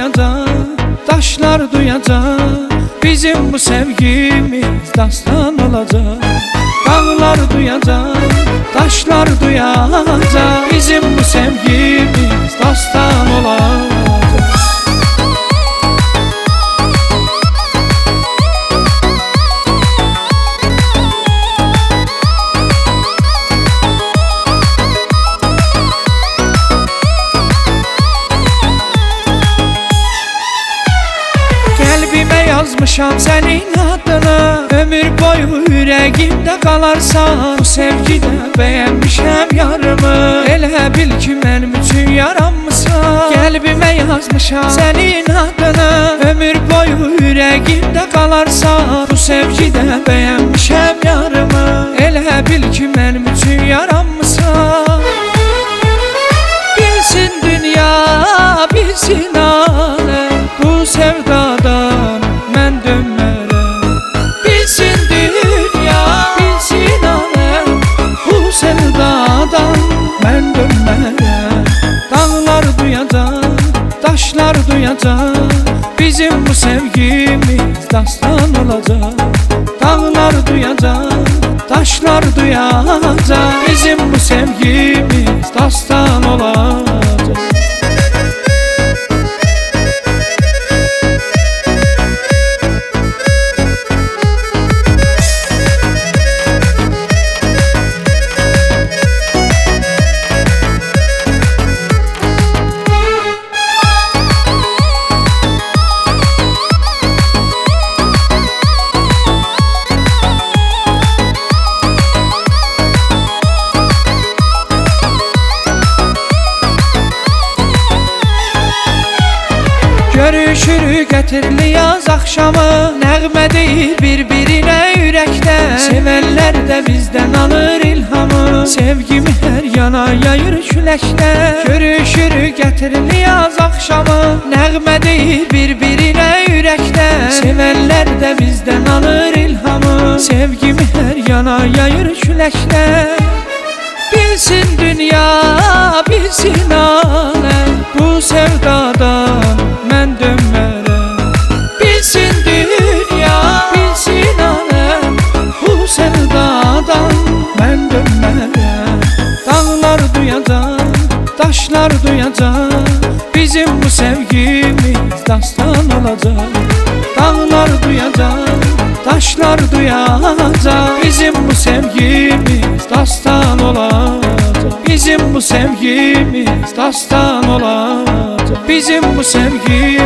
duyacak, taşlar duyacak. Bizim bu sevgimiz dastan olacak. Dağlar duyacak, taşlar duyacak. Bizim bu sevgimiz dastan olacak. Kalbime yazmışam senin adını, ömür boyu yüreğimde kalarsan. Bu sevgide beğenmişem yarımı, elə bil ki benim üçün yaranmışsan. Kalbime yazmışam senin adını, ömür boyu yüreğimde kalarsan. Bu sevgide beğenmişem yarımı, elə bil ki benim üçün yaranmışsan. Bilsin dünya, bilsin alem, bu sevdadan mən dönmərəm. Bilsin dünya, bilsin alem, bu sevdadan mən dönmərəm. Dağlar duyacak, taşlar duyacak. Bizim bu sevgimiz dastan olacak. Dağlar duyacak, taşlar duyacak. Bizim bu sevgimiz dastan olacak. Görüşürük gətirli yaz axşamı, nəğmə deyir bir-birinə ürəkdə. Sevənlər də bizdən alır ilhamı, sevgimi hər yana yayır küləkdə. Görüşürük gətirli yaz axşamı, nəğmə deyir bir-birinə ürəkdə. Sevənlər də bizdən alır ilhamı, sevgimi hər yana yayır küləkdə. Bilsin dünya, bilsin alem, bu sevdadan mən dönmərəm. Bilsin dünya, bilsin alem, bu sevdadan mən dönmərəm. Dağlar duyacak, taşlar duyacak. Bizim bu sevgimiz dastan olacak. Dağlar duyacak, taşlar duyacak. Bizim bu sevgimiz dastan olacak. Bizim bu sevgimiz dastan olacak. Bizim bu sevgimiz